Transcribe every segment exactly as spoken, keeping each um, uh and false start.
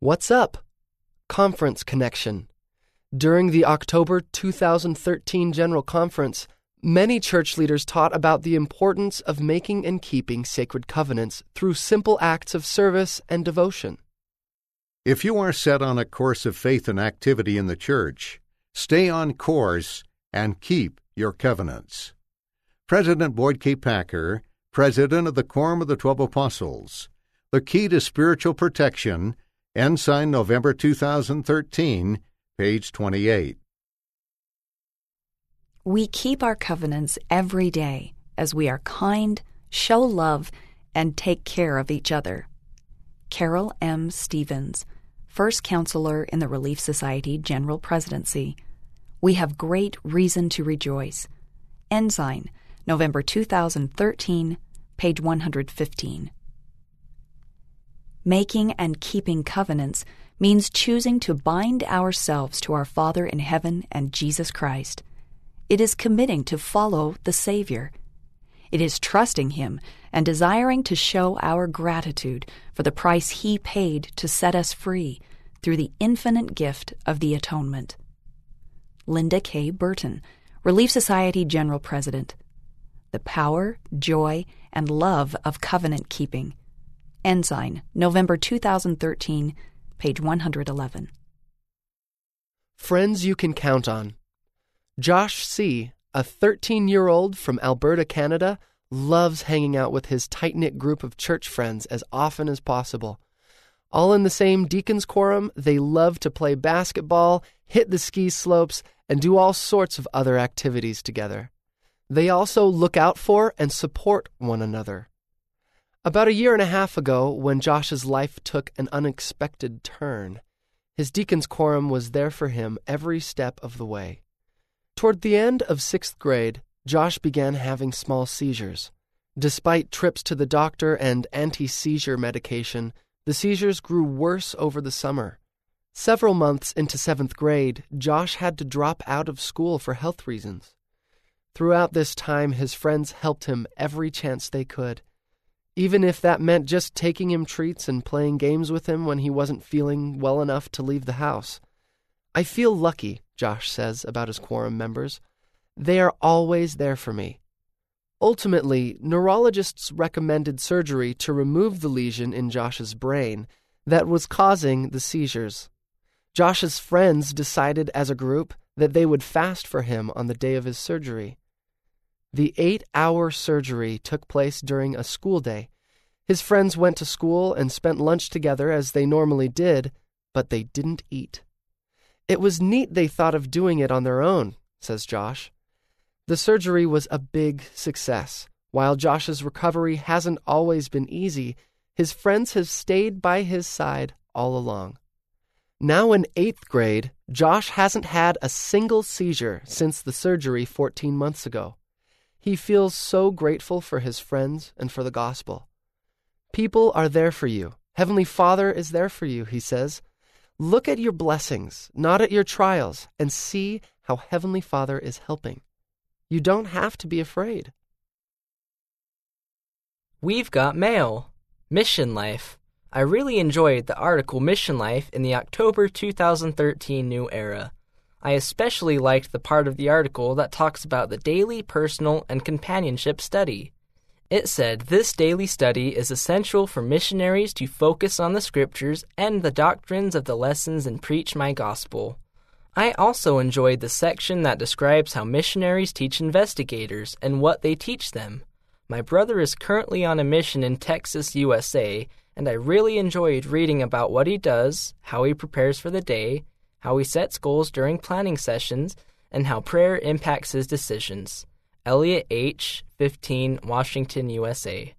What's up? Conference connection. During the October two thousand thirteen General Conference, many church leaders taught about the importance of making and keeping sacred covenants through simple acts of service and devotion. If you are set on a course of faith and activity in the church, stay on course and keep your covenants. President Boyd K. Packer, President of the Quorum of the Twelve Apostles, The Key to Spiritual Protection, Ensign, November two thousand thirteen, page twenty-eight. We keep our covenants every day as we are kind, show love, and take care of each other. Carol M. Stevens, First Counselor in the Relief Society General Presidency. We have great reason to rejoice. Ensign, November two thousand thirteen, page one hundred fifteen. Making and keeping covenants means choosing to bind ourselves to our Father in heaven and Jesus Christ. It is committing to follow the Savior. It is trusting Him and desiring to show our gratitude for the price He paid to set us free through the infinite gift of the atonement. Linda K. Burton, Relief Society General President. The Power, Joy, and Love of Covenant Keeping. Ensign, November two thousand thirteen, page one hundred eleven. Friends you can count on. Josh C., a thirteen-year-old from Alberta, Canada, loves hanging out with his tight-knit group of church friends as often as possible. All in the same deacons quorum, they love to play basketball, hit the ski slopes, and do all sorts of other activities together. They also look out for and support one another. About a year and a half ago, when Josh's life took an unexpected turn, his deacons quorum was there for him every step of the way. Toward the end of sixth grade, Josh began having small seizures. Despite trips to the doctor and anti-seizure medication, the seizures grew worse over the summer. Several months into seventh grade, Josh had to drop out of school for health reasons. Throughout this time, his friends helped him every chance they could, even if that meant just taking him treats and playing games with him when he wasn't feeling well enough to leave the house. I feel lucky, Josh says about his quorum members. They are always there for me. Ultimately, neurologists recommended surgery to remove the lesion in Josh's brain that was causing the seizures. Josh's friends decided as a group that they would fast for him on the day of his surgery. The eight-hour surgery took place during a school day. His friends went to school and spent lunch together as they normally did, but they didn't eat. It was neat they thought of doing it on their own, says Josh. The surgery was a big success. While Josh's recovery hasn't always been easy, his friends have stayed by his side all along. Now in eighth grade, Josh hasn't had a single seizure since the surgery fourteen months ago. He feels so grateful for his friends and for the gospel. People are there for you. Heavenly Father is there for you, he says. Look at your blessings, not at your trials, and see how Heavenly Father is helping. You don't have to be afraid. We've got mail. Mission Life. I really enjoyed the article Mission Life in the October two thousand thirteen New Era. I especially liked the part of the article that talks about the daily, personal, and companionship study. It said this daily study is essential for missionaries to focus on the scriptures and the doctrines of the lessons in Preach My Gospel. I also enjoyed the section that describes how missionaries teach investigators and what they teach them. My brother is currently on a mission in Texas, U S A, and I really enjoyed reading about what he does, how he prepares for the day, how he sets goals during planning sessions, and how prayer impacts his decisions. Elliot H., fifteen, Washington, U S A.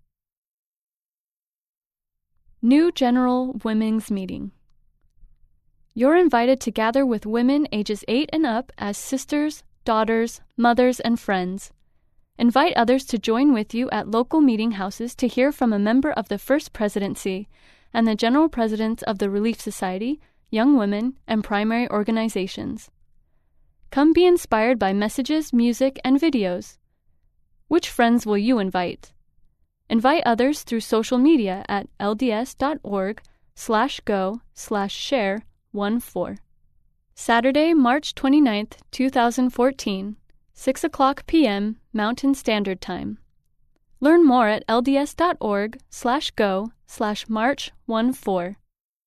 New General Women's Meeting. You're invited to gather with women ages eight and up as sisters, daughters, mothers, and friends. Invite others to join with you at local meeting houses to hear from a member of the First Presidency and the General Presidents of the Relief Society, Young Women, and primary organizations. Come be inspired by messages, music, and videos. Which friends will you invite? Invite others through social media at lds.org slash go slash share one four. Saturday, March twenty-ninth, twenty fourteen, six o'clock p.m. Mountain Standard Time. Learn more at lds.org slash go slash march one four.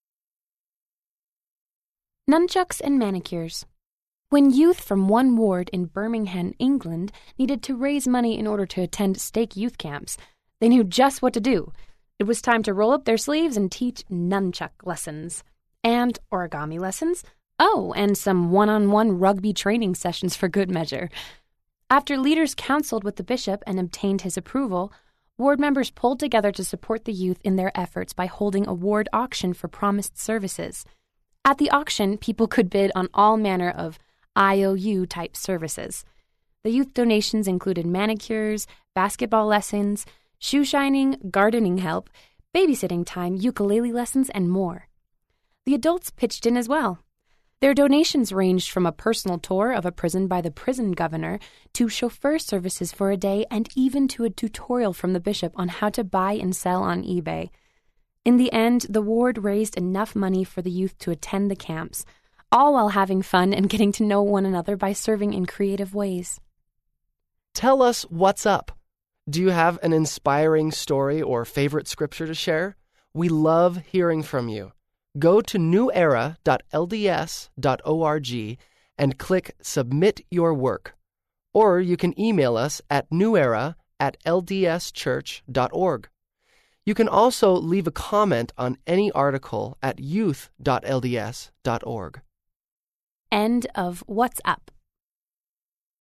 Nunchucks and manicures. When youth from one ward in Birmingham, England, needed to raise money in order to attend stake youth camps, they knew just what to do. It was time to roll up their sleeves and teach nunchuck lessons. And origami lessons. Oh, and some one-on-one rugby training sessions for good measure. After leaders counseled with the bishop and obtained his approval, ward members pulled together to support the youth in their efforts by holding a ward auction for promised services. At the auction, people could bid on all manner of I O U-type services. The youth donations included manicures, basketball lessons, shoe shining, gardening help, babysitting time, ukulele lessons, and more. The adults pitched in as well. Their donations ranged from a personal tour of a prison by the prison governor to chauffeur services for a day and even to a tutorial from the bishop on how to buy and sell on eBay. In the end, the ward raised enough money for the youth to attend the camps, all while having fun and getting to know one another by serving in creative ways. Tell us what's up. Do you have an inspiring story or favorite scripture to share? We love hearing from you. Go to new era dot l d s dot org and click Submit Your Work. Or you can email us at newera at l d s church dot org. You can also leave a comment on any article at youth dot l d s dot org. End of What's Up.